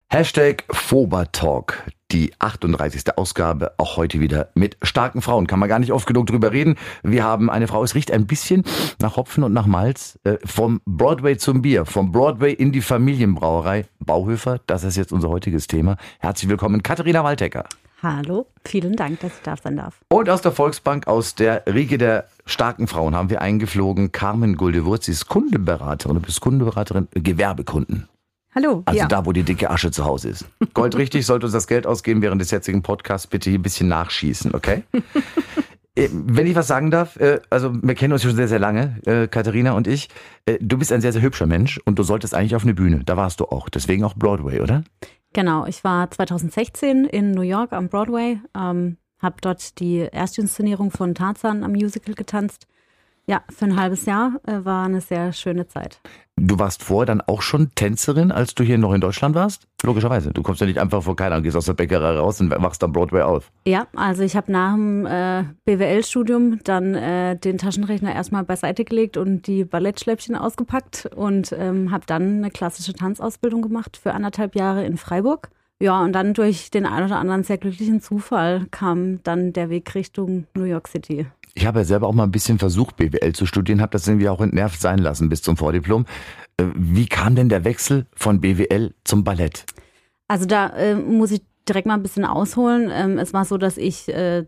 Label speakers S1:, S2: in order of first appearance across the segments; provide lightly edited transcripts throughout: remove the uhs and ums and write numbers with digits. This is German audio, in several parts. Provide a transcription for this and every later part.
S1: Hashtag Fobertalk, die 38. Ausgabe, auch heute wieder mit starken Frauen. Kann man gar nicht oft genug drüber reden. Wir haben eine Frau, es riecht ein bisschen nach Hopfen und nach Malz. Vom Broadway zum Bier, vom Broadway in die Familienbrauerei Bauhöfer. Das ist jetzt unser heutiges Thema. Herzlich willkommen, Katharina Waldecker.
S2: Hallo, vielen Dank, dass ich da sein darf.
S1: Und aus der Volksbank, aus der Riege der starken Frauen, haben wir eingeflogen Carmen Guldewurz. Sie ist Kundenberaterin, du bist Kundenberaterin, Gewerbekunden.
S2: Hallo.
S1: Also da, wo die dicke Asche zu Hause ist. Goldrichtig, sollte uns das Geld ausgeben während des jetzigen Podcasts. Bitte hier ein bisschen nachschießen, okay? Wenn ich was sagen darf, also wir kennen uns schon sehr, sehr lange, Katharina und ich. Du bist ein sehr, sehr hübscher Mensch und du solltest eigentlich auf eine Bühne. Da warst du auch. Deswegen auch Broadway, oder?
S2: Genau, ich war 2016 in New York am Broadway, habe dort die Erstinszenierung von Tarzan am Musical getanzt. Ja, für ein halbes Jahr war eine sehr schöne Zeit.
S1: Du warst vorher dann auch schon Tänzerin, als du hier noch in Deutschland warst? Logischerweise. Du kommst ja nicht einfach vor keiner, gehst aus der Bäckerei raus und wachst am Broadway auf.
S2: Ja, also ich habe nach dem BWL-Studium dann den Taschenrechner erstmal beiseite gelegt und die Ballettschläppchen ausgepackt und habe dann eine klassische Tanzausbildung gemacht für 1,5 Jahre in Freiburg. Ja, und dann durch den einen oder anderen sehr glücklichen Zufall kam dann der Weg Richtung New York City.
S1: Ich habe ja selber auch mal ein bisschen versucht, BWL zu studieren, habe das irgendwie auch entnervt sein lassen bis zum Vordiplom. Wie kam denn der Wechsel von BWL zum Ballett?
S2: Also da muss ich direkt mal ein bisschen ausholen. Es war so, dass ich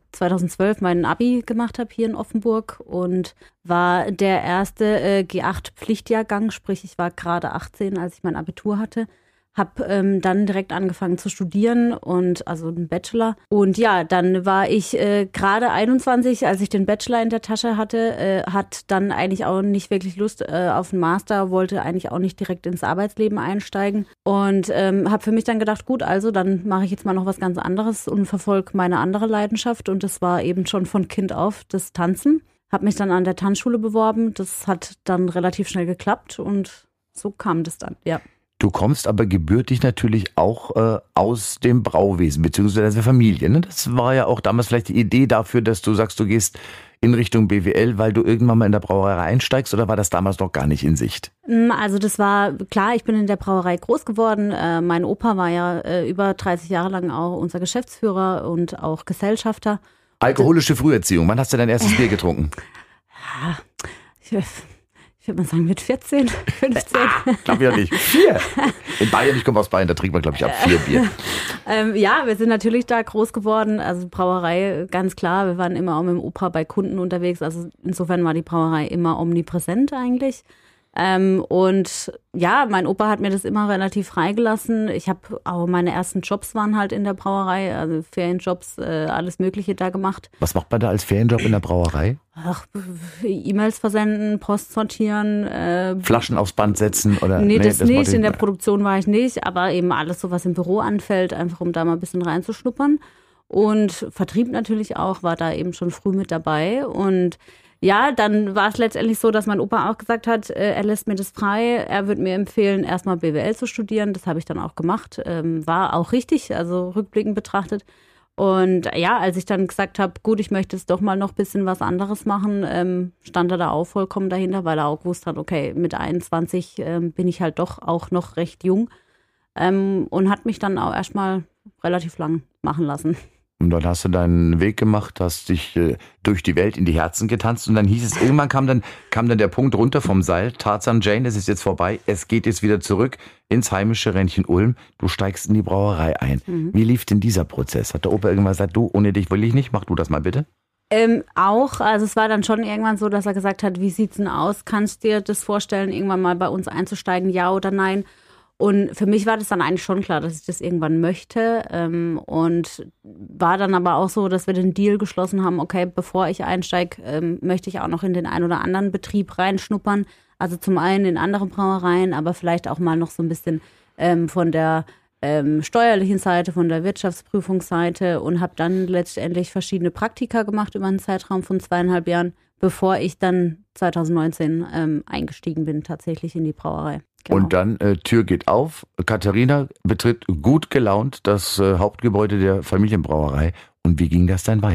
S2: 2012 meinen Abi gemacht habe hier in Offenburg und war der erste G8-Pflichtjahrgang, sprich ich war gerade 18, als ich mein Abitur hatte. Habe dann direkt angefangen zu studieren und also einen Bachelor. Und ja, dann war ich gerade 21, als ich den Bachelor in der Tasche hatte, hat dann eigentlich auch nicht wirklich Lust auf einen Master, wollte eigentlich auch nicht direkt ins Arbeitsleben einsteigen und habe für mich dann gedacht, gut, also dann mache ich jetzt mal noch was ganz anderes und verfolge meine andere Leidenschaft und das war eben schon von Kind auf das Tanzen. Habe mich dann an der Tanzschule beworben, das hat dann relativ schnell geklappt und so kam das dann, ja.
S1: Du kommst aber gebürtig natürlich auch aus dem Brauwesen, beziehungsweise der Familie. Ne? Das war ja auch damals vielleicht die Idee dafür, dass du sagst, du gehst in Richtung BWL, weil du irgendwann mal in der Brauerei einsteigst, oder war das damals noch gar nicht in Sicht?
S2: Also das war klar, ich bin in der Brauerei groß geworden. Mein Opa war ja über 30 Jahre lang auch unser Geschäftsführer und auch Gesellschafter.
S1: Alkoholische Früherziehung, wann hast du dein erstes Bier getrunken?
S2: Ja, ich würde mal sagen mit 14, 15.
S1: Glaube ich ja nicht. 4. In Bayern, ich komme aus Bayern, da trinkt man, glaube ich, ab 4 Bier.
S2: Ja, wir sind natürlich da groß geworden. Also Brauerei, ganz klar. Wir waren immer auch mit dem Opa bei Kunden unterwegs. Also insofern war die Brauerei immer omnipräsent eigentlich. Und ja, mein Opa hat mir das immer relativ freigelassen. Ich habe auch meine ersten Jobs waren halt in der Brauerei, also Ferienjobs, alles Mögliche da gemacht.
S1: Was macht man da als Ferienjob in der Brauerei?
S2: Ach, E-Mails versenden, Post sortieren.
S1: Flaschen aufs Band setzen oder?
S2: Nee, das nicht. In der Produktion war ich nicht, aber eben alles so, was im Büro anfällt, einfach um da mal ein bisschen reinzuschnuppern. Und Vertrieb natürlich auch, war da eben schon früh mit dabei und ja, dann war es letztendlich so, dass mein Opa auch gesagt hat, er lässt mir das frei. Er würde mir empfehlen, erstmal BWL zu studieren. Das habe ich dann auch gemacht. War auch richtig, also rückblickend betrachtet. Und ja, als ich dann gesagt habe, gut, ich möchte jetzt doch mal noch ein bisschen was anderes machen, stand er da auch vollkommen dahinter, weil er auch gewusst hat, okay, mit 21 bin ich halt doch auch noch recht jung und hat mich dann auch erstmal relativ lang machen lassen.
S1: Und dann hast du deinen Weg gemacht, hast dich durch die Welt in die Herzen getanzt und dann hieß es, irgendwann kam dann der Punkt runter vom Seil, Tarzan Jane, es ist jetzt vorbei, es geht jetzt wieder zurück ins heimische Rändchen Ulm, du steigst in die Brauerei ein. Wie lief denn dieser Prozess? Hat der Opa irgendwann gesagt, du, ohne dich will ich nicht, mach du das mal bitte?
S2: Auch, also es war dann schon irgendwann so, dass er gesagt hat, wie sieht's denn aus, kannst du dir das vorstellen, irgendwann mal bei uns einzusteigen, ja oder nein? Und für mich war das dann eigentlich schon klar, dass ich das irgendwann möchte und war dann aber auch so, dass wir den Deal geschlossen haben, okay, bevor ich einsteige, möchte ich auch noch in den einen oder anderen Betrieb reinschnuppern. Also zum einen in andere Brauereien, aber vielleicht auch mal noch so ein bisschen von der steuerlichen Seite, von der Wirtschaftsprüfungsseite und habe dann letztendlich verschiedene Praktika gemacht über einen Zeitraum von 2,5 Jahren, bevor ich dann 2019 eingestiegen bin tatsächlich in die Brauerei. Genau.
S1: Und dann Tür geht auf, Katharina betritt gut gelaunt das Hauptgebäude der Familienbrauerei. Und wie ging das dann weiter?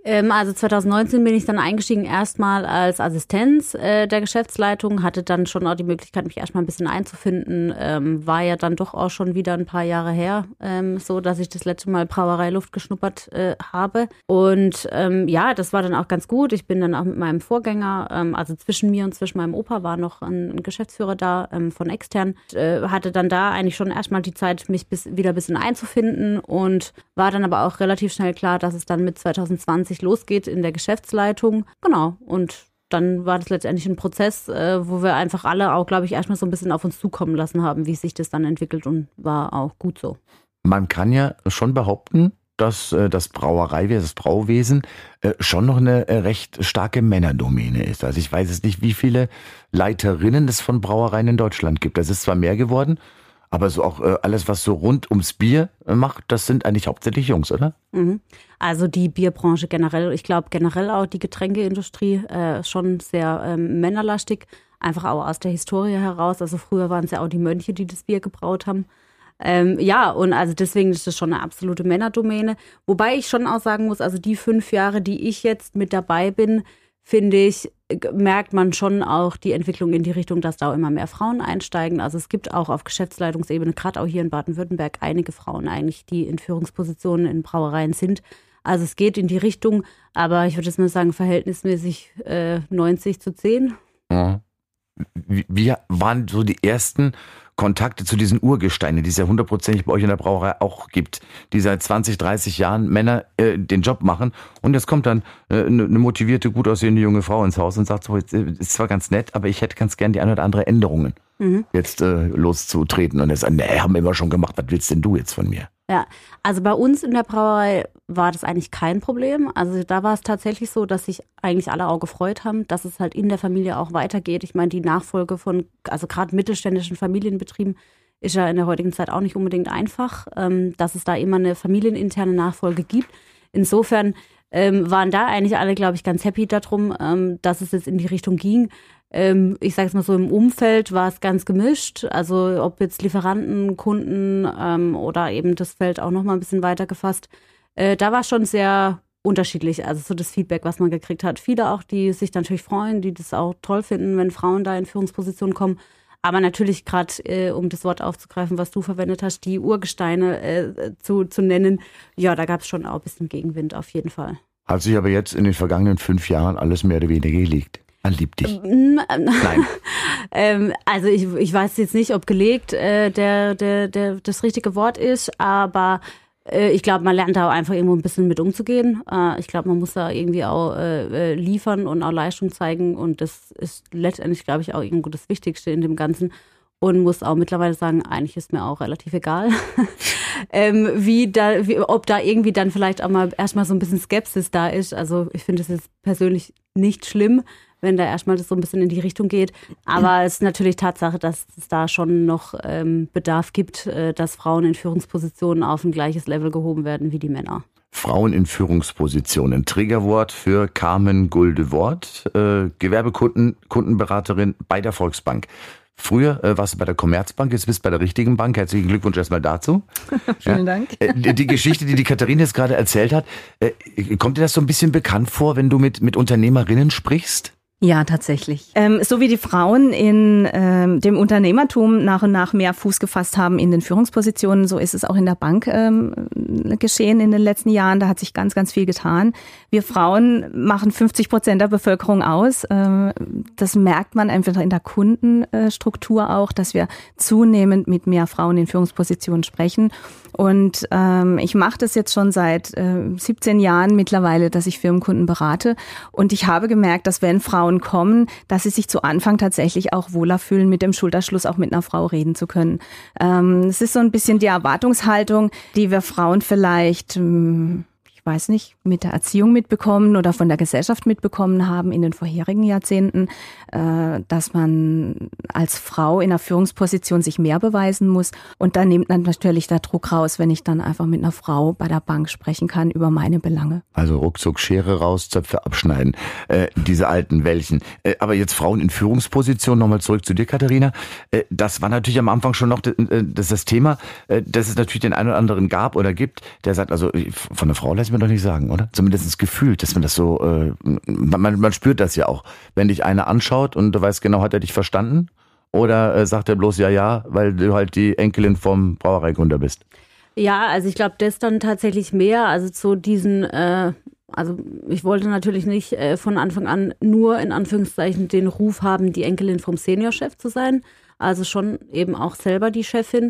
S2: Also 2019 bin ich dann eingestiegen erstmal als Assistenz der Geschäftsleitung, hatte dann schon auch die Möglichkeit, mich erstmal ein bisschen einzufinden. War ja dann doch auch schon wieder ein paar Jahre her, so dass ich das letzte Mal Brauereiluft geschnuppert habe. Und ja, das war dann auch ganz gut. Ich bin dann auch mit meinem Vorgänger, also zwischen mir und zwischen meinem Opa war noch ein Geschäftsführer da von extern. Hatte dann da eigentlich schon erstmal die Zeit, mich wieder ein bisschen einzufinden und war dann aber auch relativ schnell klar, dass es dann mit 2020 losgeht in der Geschäftsleitung. Genau. Und dann war das letztendlich ein Prozess, wo wir einfach alle auch, glaube ich, erstmal so ein bisschen auf uns zukommen lassen haben, wie sich das dann entwickelt und war auch gut so.
S1: Man kann ja schon behaupten, dass das Brauereiwesen, das Brauwesen schon noch eine recht starke Männerdomäne ist. Also ich weiß jetzt nicht, wie viele Leiterinnen es von Brauereien in Deutschland gibt. Das ist zwar mehr geworden, aber so auch alles, was so rund ums Bier macht, das sind eigentlich hauptsächlich Jungs, oder?
S2: Also die Bierbranche generell, ich glaube generell auch die Getränkeindustrie schon sehr männerlastig, einfach auch aus der Historie heraus. Also früher waren es ja auch die Mönche, die das Bier gebraut haben. Ja, und also deswegen ist das schon eine absolute Männerdomäne. Wobei ich schon auch sagen muss, also die 5 Jahre, die ich jetzt mit dabei bin, finde ich, merkt man schon auch die Entwicklung in die Richtung, dass da auch immer mehr Frauen einsteigen. Also es gibt auch auf Geschäftsleitungsebene, gerade auch hier in Baden-Württemberg, einige Frauen eigentlich, die in Führungspositionen in Brauereien sind. Also es geht in die Richtung, aber ich würde jetzt mal sagen, verhältnismäßig 90:10.
S1: Ja. Wie waren so die ersten Kontakte zu diesen Urgesteinen, die es ja 100%ig bei euch in der Brauerei auch gibt, die seit 20, 30 Jahren Männer den Job machen und jetzt kommt dann eine motivierte, gut aussehende junge Frau ins Haus und sagt so, jetzt ist zwar ganz nett, aber ich hätte ganz gern die eine oder andere Änderungen jetzt loszutreten und er sagt, nee, haben wir immer schon gemacht, was willst denn du jetzt von mir?
S2: Ja, also bei uns in der Brauerei war das eigentlich kein Problem. Also da war es tatsächlich so, dass sich eigentlich alle auch gefreut haben, dass es halt in der Familie auch weitergeht. Ich meine, die Nachfolge von, also gerade mittelständischen Familienbetrieben ist ja in der heutigen Zeit auch nicht unbedingt einfach, dass es da immer eine familieninterne Nachfolge gibt. Insofern waren da eigentlich alle, glaube ich, ganz happy darum, dass es jetzt in die Richtung ging. Ich sage es mal so, im Umfeld war es ganz gemischt. Also ob jetzt Lieferanten, Kunden oder eben das Feld auch nochmal ein bisschen weiter gefasst. Da war es schon sehr unterschiedlich, also so das Feedback, was man gekriegt hat. Viele auch, die sich natürlich freuen, die das auch toll finden, wenn Frauen da in Führungspositionen kommen. Aber natürlich gerade, um das Wort aufzugreifen, was du verwendet hast, die Urgesteine zu nennen, ja, da gab es schon auch ein bisschen Gegenwind auf jeden Fall.
S1: Hat sich aber jetzt in den vergangenen 5 Jahren alles mehr oder weniger gelegt? Man liebt dich.
S2: Nein. Also ich weiß jetzt nicht, ob gelegt das richtige Wort ist, aber ich glaube, man lernt da auch einfach irgendwo ein bisschen mit umzugehen. Ich glaube, man muss da irgendwie auch liefern und auch Leistung zeigen und das ist letztendlich, glaube ich, auch irgendwo das Wichtigste in dem Ganzen. Und muss auch mittlerweile sagen, eigentlich ist mir auch relativ egal, ob da irgendwie dann vielleicht auch mal erstmal so ein bisschen Skepsis da ist. Also ich finde es jetzt persönlich nicht schlimm, wenn da erstmal das so ein bisschen in die Richtung geht. Aber es ist natürlich Tatsache, dass es da schon noch Bedarf gibt, dass Frauen in Führungspositionen auf ein gleiches Level gehoben werden wie die Männer.
S1: Frauen in Führungspositionen. Triggerwort für Carmen Gulde-Wort, Kundenberaterin bei der Volksbank. Früher warst du bei der Commerzbank, jetzt bist du bei der richtigen Bank. Herzlichen Glückwunsch erstmal dazu.
S3: Vielen Dank.
S1: Die Geschichte, die Katharina jetzt gerade erzählt hat, kommt dir das so ein bisschen bekannt vor, wenn du mit Unternehmerinnen sprichst?
S3: Ja, tatsächlich. So wie die Frauen in dem Unternehmertum nach und nach mehr Fuß gefasst haben in den Führungspositionen, so ist es auch in der Bank geschehen in den letzten Jahren. Da hat sich ganz, ganz viel getan. Wir Frauen machen 50% der Bevölkerung aus. Das merkt man einfach in der Kundenstruktur auch, dass wir zunehmend mit mehr Frauen in Führungspositionen sprechen. Und ich mache das jetzt schon seit 17 Jahren mittlerweile, dass ich Firmenkunden berate. Und ich habe gemerkt, dass wenn Frauen kommen, dass sie sich zu Anfang tatsächlich auch wohler fühlen, mit dem Schulterschluss auch mit einer Frau reden zu können. Es ist so ein bisschen die Erwartungshaltung, die wir Frauen vielleicht, ich weiß nicht, mit der Erziehung mitbekommen oder von der Gesellschaft mitbekommen haben in den vorherigen Jahrzehnten, dass man als Frau in einer Führungsposition sich mehr beweisen muss. Und da nimmt dann natürlich der Druck raus, wenn ich dann einfach mit einer Frau bei der Bank sprechen kann über meine Belange.
S1: Also ruckzuck Schere raus, Zöpfe abschneiden, diese alten welchen. Aber jetzt Frauen in Führungspositionen, nochmal zurück zu dir, Katharina. Das war natürlich am Anfang schon noch das Thema, dass es natürlich den einen oder anderen gab oder gibt, der sagt, also von einer Frau lasse ich man doch nicht sagen, oder? Zumindest gefühlt, dass man das so, man spürt das ja auch. Wenn dich einer anschaut und du weißt genau, hat er dich verstanden? Oder sagt er bloß ja, weil du halt die Enkelin vom Brauereigründer bist?
S2: Ja, also ich glaube, das dann tatsächlich mehr, also zu diesen, also ich wollte natürlich nicht von Anfang an nur in Anführungszeichen den Ruf haben, die Enkelin vom Seniorchef zu sein, also schon eben auch selber die Chefin.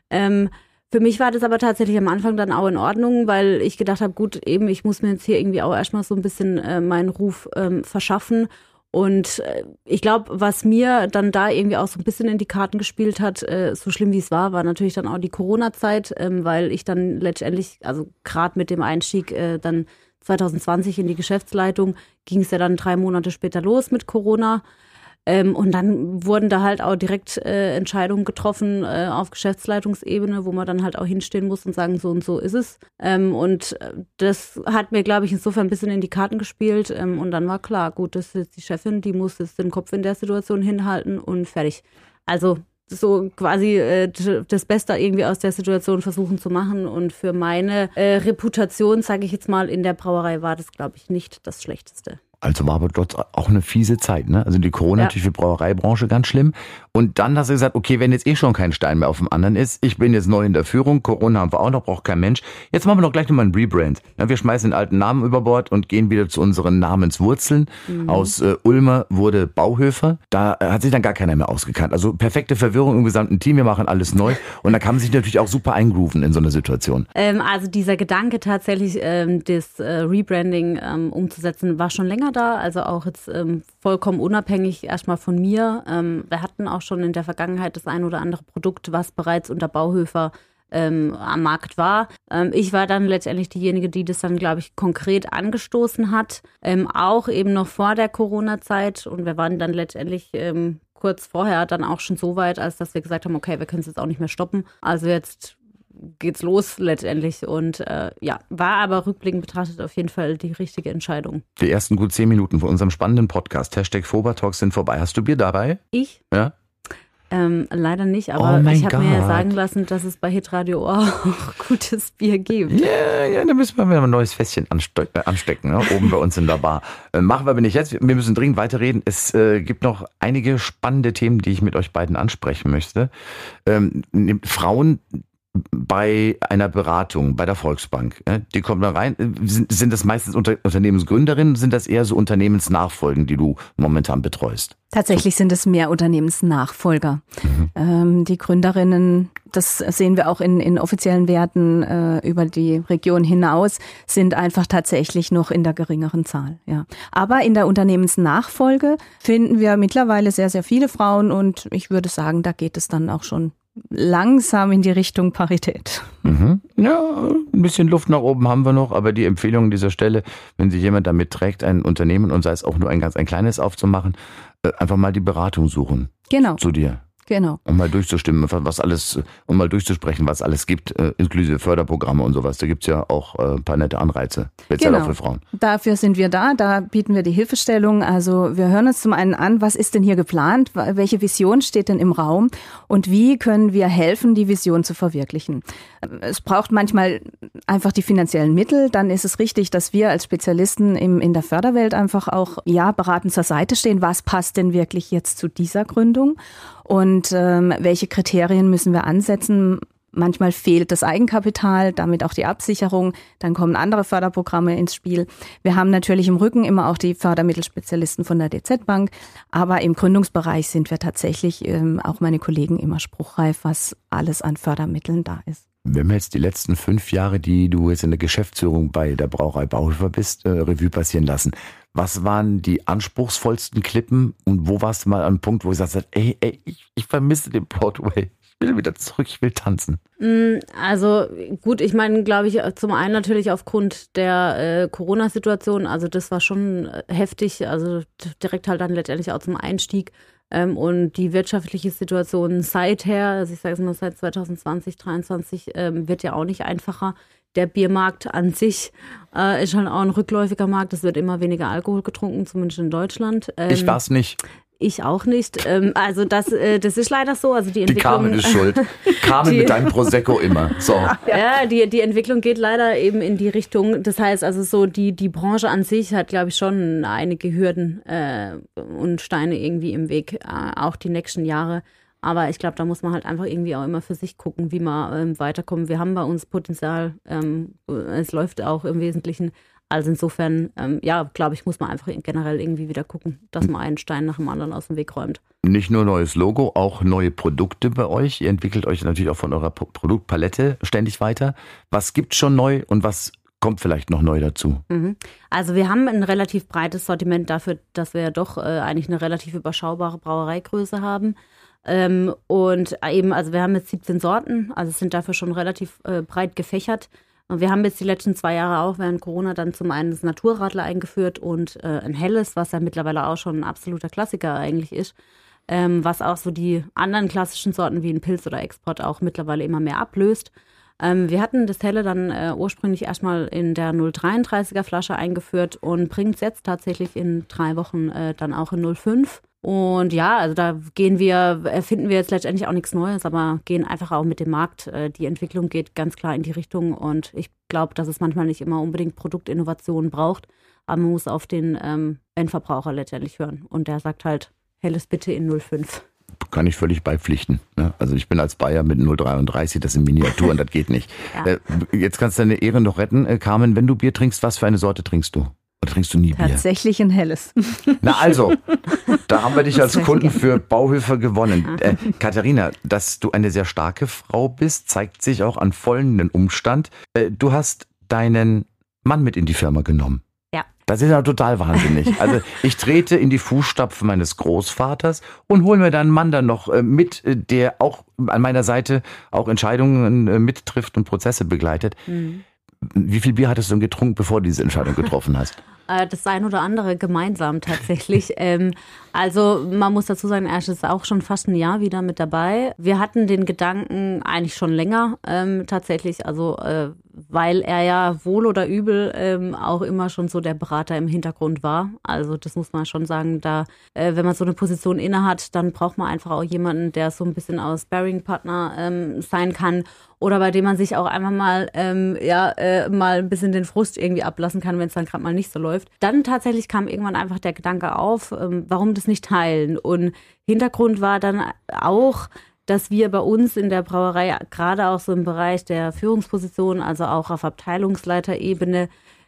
S2: Für mich war das aber tatsächlich am Anfang dann auch in Ordnung, weil ich gedacht habe, gut, eben ich muss mir jetzt hier irgendwie auch erstmal so ein bisschen meinen Ruf verschaffen. Und ich glaube, was mir dann da irgendwie auch so ein bisschen in die Karten gespielt hat, so schlimm wie es war natürlich dann auch die Corona-Zeit, weil ich dann letztendlich, also gerade mit dem Einstieg dann 2020 in die Geschäftsleitung, ging es ja dann 3 Monate später los mit Corona. Und dann wurden da halt auch direkt Entscheidungen getroffen auf Geschäftsleitungsebene, wo man dann halt auch hinstehen muss und sagen, so und so ist es. Und das hat mir, glaube ich, insofern ein bisschen in die Karten gespielt. Und dann war klar, gut, das ist jetzt die Chefin, die muss jetzt den Kopf in der Situation hinhalten und fertig. Also so quasi das Beste irgendwie aus der Situation versuchen zu machen. Und für meine Reputation, sage ich jetzt mal, in der Brauerei war das, glaube ich, nicht das Schlechteste.
S1: Also war aber dort auch eine fiese Zeit, ne? Also die Corona natürlich für die Brauereibranche ganz schlimm. Und dann hast du gesagt, okay, wenn jetzt schon kein Stein mehr auf dem anderen ist, ich bin jetzt neu in der Führung, Corona haben wir auch noch, braucht kein Mensch. Jetzt machen wir doch gleich nochmal ein Rebrand. Ja, wir schmeißen den alten Namen über Bord und gehen wieder zu unseren Namenswurzeln. Aus Ulmer wurde Bauhöfer. Da hat sich dann gar keiner mehr ausgekannt. Also perfekte Verwirrung im gesamten Team, wir machen alles neu. Und da kann man sich natürlich auch super eingrooven in so einer Situation.
S2: Also dieser Gedanke tatsächlich, das Rebranding umzusetzen, war schon länger da, also auch jetzt vollkommen unabhängig erstmal von mir. Wir hatten auch schon in der Vergangenheit das ein oder andere Produkt, was bereits unter Bauhöfer am Markt war. Ich war dann letztendlich diejenige, die das dann, glaube ich, konkret angestoßen hat, auch eben noch vor der Corona-Zeit, und wir waren dann letztendlich kurz vorher dann auch schon so weit, als dass wir gesagt haben, okay, wir können es jetzt auch nicht mehr stoppen, also jetzt geht's los letztendlich, und war aber rückblickend betrachtet auf jeden Fall die richtige Entscheidung.
S1: Die ersten gut 10 Minuten von unserem spannenden Podcast #Fobertalk sind vorbei. Hast du Bier dabei?
S2: Ich?
S1: Ja.
S2: Leider nicht, aber ich habe mir sagen lassen, dass es bei Hitradio auch gutes Bier gibt.
S1: Ja, da müssen wir wieder ein neues Fässchen anstecken, ne? Oben bei uns in der Bar. Machen wir aber nicht jetzt, wir müssen dringend weiterreden. Es gibt noch einige spannende Themen, die ich mit euch beiden ansprechen möchte. Frauen bei einer Beratung, bei der Volksbank, die kommen da rein. Sind das meistens Unternehmensgründerinnen, sind das eher so Unternehmensnachfolgen, die du momentan betreust?
S3: Tatsächlich sind es mehr Unternehmensnachfolger. Die Gründerinnen, das sehen wir auch in offiziellen Werten über die Region hinaus, sind einfach tatsächlich noch in der geringeren Zahl. Ja. Aber in der Unternehmensnachfolge finden wir mittlerweile sehr, sehr viele Frauen, und ich würde sagen, da geht es dann auch schon langsam in die Richtung Parität.
S1: Ja, ein bisschen Luft nach oben haben wir noch, aber die Empfehlung an dieser Stelle, wenn sich jemand damit trägt, ein Unternehmen, und sei es auch nur ein kleines aufzumachen, einfach mal die Beratung suchen.
S3: Genau.
S1: Zu dir.
S3: Genau.
S1: Um mal durchzustimmen, um mal durchzusprechen, was alles gibt, inklusive Förderprogramme und sowas. Da gibt's ja auch ein paar nette Anreize, speziell auch für Frauen.
S3: Dafür sind wir da bieten wir die Hilfestellung. Also wir hören uns zum einen an, was ist denn hier geplant, welche Vision steht denn im Raum und wie können wir helfen, die Vision zu verwirklichen. Es braucht manchmal einfach die finanziellen Mittel, dann ist es richtig, dass wir als Spezialisten in der Förderwelt einfach auch beratend zur Seite stehen, was passt denn wirklich jetzt zu dieser Gründung. Und welche Kriterien müssen wir ansetzen? Manchmal fehlt das Eigenkapital, damit auch die Absicherung. Dann kommen andere Förderprogramme ins Spiel. Wir haben natürlich im Rücken immer auch die Fördermittelspezialisten von der DZ Bank. Aber im Gründungsbereich sind wir tatsächlich, auch meine Kollegen, immer spruchreif, was alles an Fördermitteln da ist.
S1: Wenn wir jetzt die letzten 5 Jahre, die du jetzt in der Geschäftsführung bei der Brauerei Bauhöfer bist, Revue passieren lassen, was waren die anspruchsvollsten Klippen und wo warst du mal an einem Punkt, wo du gesagt hast, ich vermisse den Broadway, ich will wieder zurück, ich will tanzen?
S2: Also gut, ich meine, glaube ich, zum einen natürlich aufgrund der Corona-Situation, also das war schon heftig, also direkt halt dann letztendlich auch zum Einstieg. Und die wirtschaftliche Situation seither, also ich sage es mal seit 2020, 2023, wird ja auch nicht einfacher. Der Biermarkt an sich ist schon auch ein rückläufiger Markt. Es wird immer weniger Alkohol getrunken, zumindest in Deutschland.
S1: Ich war's nicht.
S2: Ich auch nicht. Also das ist leider so. Also die Entwicklung.
S1: Die Carmen ist schuld. Carmen mit deinem Prosecco immer. So.
S2: Ja, die Entwicklung geht leider eben in die Richtung. Das heißt also so, die Branche an sich hat, glaube ich, schon einige Hürden und Steine irgendwie im Weg, auch die nächsten Jahre. Aber ich glaube, da muss man halt einfach irgendwie auch immer für sich gucken, wie man weiterkommen. Wir haben bei uns Potenzial. Es läuft auch im Wesentlichen. Also insofern, glaube ich, muss man einfach generell irgendwie wieder gucken, dass man einen Stein nach dem anderen aus dem Weg räumt.
S1: Nicht nur neues Logo, auch neue Produkte bei euch. Ihr entwickelt euch natürlich auch von eurer Produktpalette ständig weiter. Was gibt's schon neu und was kommt vielleicht noch neu dazu?
S2: Also wir haben ein relativ breites Sortiment dafür, dass wir ja doch eigentlich eine relativ überschaubare Brauereigröße haben. Und eben, also wir haben jetzt 17 Sorten, also sind dafür schon relativ breit gefächert. Und wir haben jetzt die letzten 2 Jahre auch während Corona dann zum einen das Naturradler eingeführt und ein helles, was ja mittlerweile auch schon ein absoluter Klassiker eigentlich ist, was auch so die anderen klassischen Sorten wie ein Pilz oder Export auch mittlerweile immer mehr ablöst. Wir hatten das helle dann ursprünglich erstmal in der 0,33er Flasche eingeführt und bringen es jetzt tatsächlich in 3 Wochen dann auch in 0,5. Und ja, also da erfinden wir jetzt letztendlich auch nichts Neues, aber gehen einfach auch mit dem Markt. Die Entwicklung geht ganz klar in die Richtung und ich glaube, dass es manchmal nicht immer unbedingt Produktinnovationen braucht, aber man muss auf den Endverbraucher letztendlich hören. Und der sagt halt, helles bitte in 0,5.
S1: Kann ich völlig beipflichten. Ne? Also ich bin als Bayer mit 0,33, das sind Miniaturen, das geht nicht. Ja. Jetzt kannst du deine Ehre noch retten. Carmen, wenn du Bier trinkst, was für eine Sorte trinkst du? Oder trinkst du nie Bier?
S3: Tatsächlich ein helles.
S1: Na also, da haben wir dich als Kunden für Bauhöfer gewonnen. Katharina, dass du eine sehr starke Frau bist, zeigt sich auch an folgenden Umstand. Du hast deinen Mann mit in die Firma genommen.
S2: Ja.
S1: Das ist ja total wahnsinnig. Also ich trete in die Fußstapfen meines Großvaters und hole mir dann einen Mann dann noch mit, der auch an meiner Seite auch Entscheidungen mittrifft und Prozesse begleitet. Wie viel Bier hattest du denn getrunken, bevor du diese Entscheidung getroffen hast?
S2: Das ein oder andere gemeinsam tatsächlich. Also man muss dazu sagen, er ist auch schon fast ein Jahr wieder mit dabei. Wir hatten den Gedanken eigentlich schon länger tatsächlich, also weil er ja wohl oder übel auch immer schon so der Berater im Hintergrund war. Also das muss man schon sagen, da wenn man so eine Position innehat, dann braucht man einfach auch jemanden, der so ein bisschen aus Sparring-Partner sein kann oder bei dem man sich auch einfach mal mal ein bisschen den Frust irgendwie ablassen kann, wenn es dann gerade mal nicht so läuft. Dann tatsächlich kam irgendwann einfach der Gedanke auf, warum das nicht teilen? Und Hintergrund war dann auch, dass wir bei uns in der Brauerei gerade auch so im Bereich der Führungsposition, also auch auf Abteilungsleiterebene,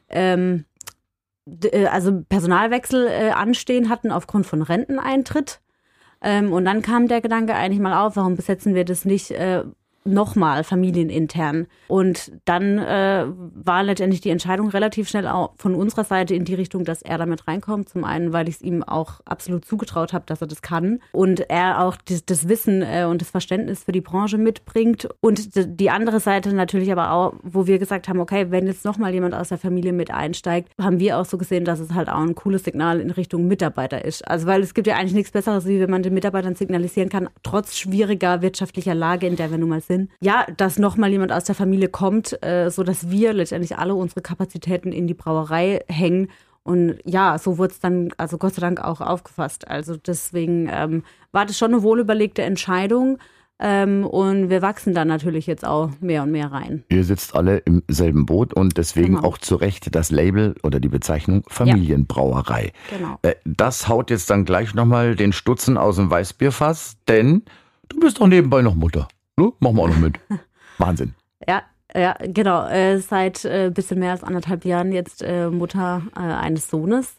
S2: also Personalwechsel anstehen hatten aufgrund von Renteneintritt. Und dann kam der Gedanke eigentlich mal auf, warum besetzen wir das nicht nochmal familienintern. Und dann war letztendlich die Entscheidung relativ schnell auch von unserer Seite in die Richtung, dass er damit reinkommt. Zum einen, weil ich es ihm auch absolut zugetraut habe, dass er das kann. Und er auch das Wissen und das Verständnis für die Branche mitbringt. Und die andere Seite natürlich aber auch, wo wir gesagt haben, okay, wenn jetzt nochmal jemand aus der Familie mit einsteigt, haben wir auch so gesehen, dass es halt auch ein cooles Signal in Richtung Mitarbeiter ist. Also weil es gibt ja eigentlich nichts Besseres, wie wenn man den Mitarbeitern signalisieren kann, trotz schwieriger wirtschaftlicher Lage, in der wir nun mal sind, ja, dass nochmal jemand aus der Familie kommt, so dass wir letztendlich alle unsere Kapazitäten in die Brauerei hängen. Und ja, so wurde es dann, also Gott sei Dank auch aufgefasst. Also deswegen war das schon eine wohlüberlegte Entscheidung. Und wir wachsen dann natürlich jetzt auch mehr und mehr rein.
S1: Ihr sitzt alle im selben Boot und deswegen auch zu Recht das Label oder die Bezeichnung Familienbrauerei.
S2: Genau.
S1: Das haut jetzt dann gleich nochmal den Stutzen aus dem Weißbierfass, denn du bist doch nebenbei noch Mutter. Machen wir auch noch mit. Wahnsinn.
S2: Ja, genau. Seit bisschen mehr als 1,5 Jahren jetzt Mutter eines Sohnes.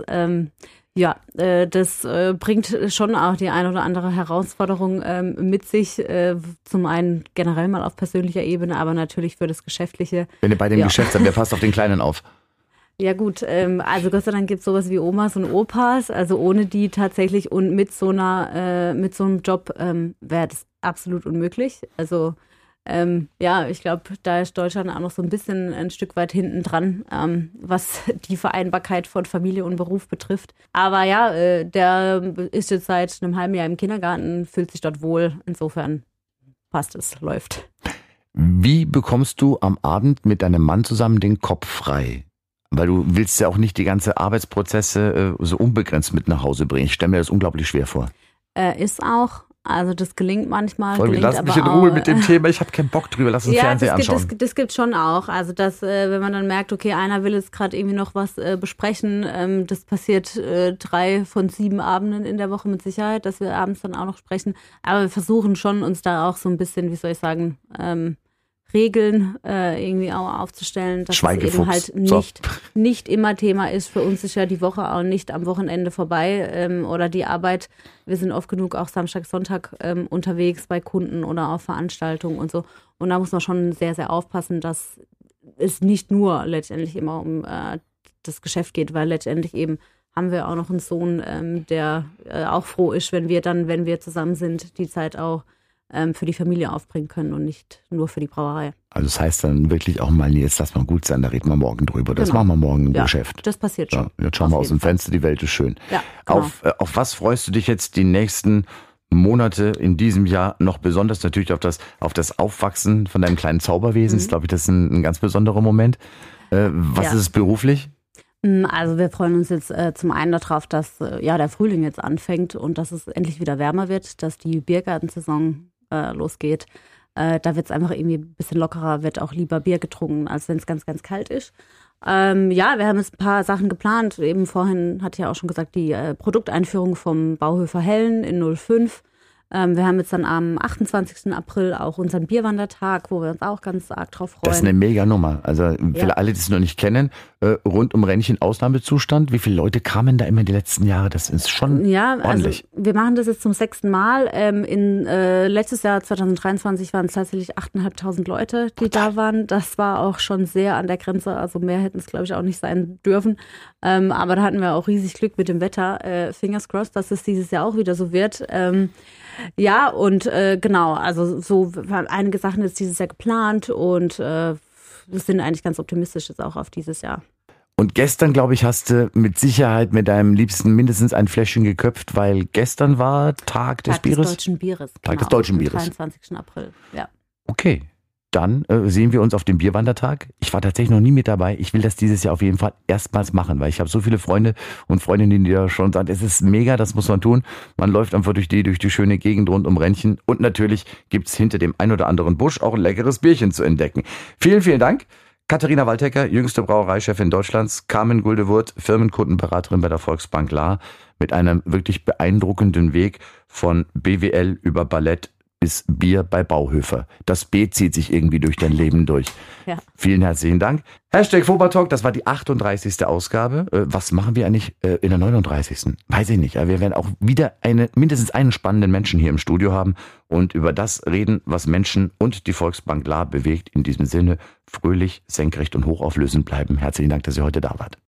S2: Das bringt schon auch die eine oder andere Herausforderung mit sich. Zum einen generell mal auf persönlicher Ebene, aber natürlich für das Geschäftliche.
S1: Wenn ihr bei dem Geschäft seid, wer passt auf den Kleinen auf?
S2: Ja gut, also Gott sei Dank gibt es sowas wie Omas und Opas, also ohne die tatsächlich und mit so einem Job wäre das absolut unmöglich. Also ich glaube, da ist Deutschland auch noch so ein Stück weit hinten dran, was die Vereinbarkeit von Familie und Beruf betrifft. Aber ja, der ist jetzt seit einem halben Jahr im Kindergarten, fühlt sich dort wohl, insofern passt es, läuft.
S1: Wie bekommst du am Abend mit deinem Mann zusammen den Kopf frei? Weil du willst ja auch nicht die ganze Arbeitsprozesse so unbegrenzt mit nach Hause bringen. Ich stelle mir das unglaublich schwer vor.
S2: Ist auch. Also das gelingt manchmal.
S1: Lass mich in Ruhe mit dem Thema. Ich habe keinen Bock drüber. Lass uns Fernsehen anschauen.
S2: Das gibt schon auch. Also dass, wenn man dann merkt, okay, einer will jetzt gerade irgendwie noch was besprechen. Das passiert 3 von 7 Abenden in der Woche mit Sicherheit, dass wir abends dann auch noch sprechen. Aber wir versuchen schon, uns da auch so ein bisschen, wie soll ich sagen, Regeln irgendwie auch aufzustellen, dass es eben halt nicht immer Thema ist. Für uns ist ja die Woche auch nicht am Wochenende vorbei oder die Arbeit. Wir sind oft genug auch Samstag, Sonntag unterwegs bei Kunden oder auf Veranstaltungen und so. Und da muss man schon sehr, sehr aufpassen, dass es nicht nur letztendlich immer um das Geschäft geht, weil letztendlich eben haben wir auch noch einen Sohn, der auch froh ist, wenn wir zusammen sind, die Zeit auch für die Familie aufbringen können und nicht nur für die Brauerei.
S1: Also das heißt dann wirklich auch mal, jetzt lass mal gut sein, da reden wir morgen drüber. Das machen wir morgen im Geschäft.
S2: Das passiert schon.
S1: Ja, jetzt schauen wir aus dem Fenster, die Welt ist schön.
S2: Ja, genau.
S1: Auf was freust du dich jetzt die nächsten Monate in diesem Jahr noch besonders? Natürlich auf das Aufwachsen von deinem kleinen Zauberwesen. Ist, glaube ich, das ist ein ganz besonderer Moment. Was ist es beruflich?
S2: Also wir freuen uns jetzt zum einen darauf, dass der Frühling jetzt anfängt und dass es endlich wieder wärmer wird, dass die Biergartensaison losgeht. Da wird es einfach irgendwie ein bisschen lockerer, wird auch lieber Bier getrunken, als wenn es ganz, ganz kalt ist. Wir haben jetzt ein paar Sachen geplant. Eben vorhin hatte ich ja auch schon gesagt, die Produkteinführung vom Bauhöfer Hellen in 05. Wir haben jetzt dann am 28. April auch unseren Bierwandertag, wo wir uns auch ganz arg drauf freuen.
S1: Das ist eine mega Nummer. Also für alle, die es noch nicht kennen, rund um Rennchen Ausnahmezustand. Wie viele Leute kamen da immer die letzten Jahre? Das ist schon ordentlich.
S2: Also wir machen das jetzt zum 6. Mal. Letztes Jahr 2023 waren es tatsächlich 8.500 Leute, die da waren. Das war auch schon sehr an der Grenze. Also mehr hätten es, glaube ich, auch nicht sein dürfen. Aber da hatten wir auch riesig Glück mit dem Wetter. Fingers crossed, dass es dieses Jahr auch wieder so wird. Genau, also so einige Sachen ist dieses Jahr geplant und wir sind eigentlich ganz optimistisch jetzt auch auf dieses Jahr.
S1: Und gestern, glaube ich, hast du mit Sicherheit mit deinem Liebsten mindestens ein Fläschchen geköpft, weil gestern war Tag des Bieres?
S2: Des Deutschen Bieres.
S1: Tag des Deutschen Bieres.
S2: Am 23. April, ja.
S1: Okay. Dann sehen wir uns auf dem Bierwandertag. Ich war tatsächlich noch nie mit dabei. Ich will das dieses Jahr auf jeden Fall erstmals machen, weil ich habe so viele Freunde und Freundinnen, die ja schon sagen, es ist mega, das muss man tun. Man läuft einfach durch die schöne Gegend rund um Rennchen. Und natürlich gibt's hinter dem ein oder anderen Busch auch ein leckeres Bierchen zu entdecken. Vielen, vielen Dank. Katharina Waltecker, jüngste Brauereichefin Deutschlands, Carmen Guldewurth, Firmenkundenberaterin bei der Volksbank Lahr, mit einem wirklich beeindruckenden Weg von BWL über Ballett bis Bier bei Bauhöfer. Das B zieht sich irgendwie durch dein Leben durch.
S2: Ja.
S1: Vielen herzlichen Dank. #Fobertalk, das war die 38. Ausgabe. Was machen wir eigentlich in der 39.? Weiß ich nicht. Aber wir werden auch wieder mindestens einen spannenden Menschen hier im Studio haben und über das reden, was Menschen und die Volksbank Lahr bewegt. In diesem Sinne, fröhlich, senkrecht und hochauflösend bleiben. Herzlichen Dank, dass ihr heute da wart.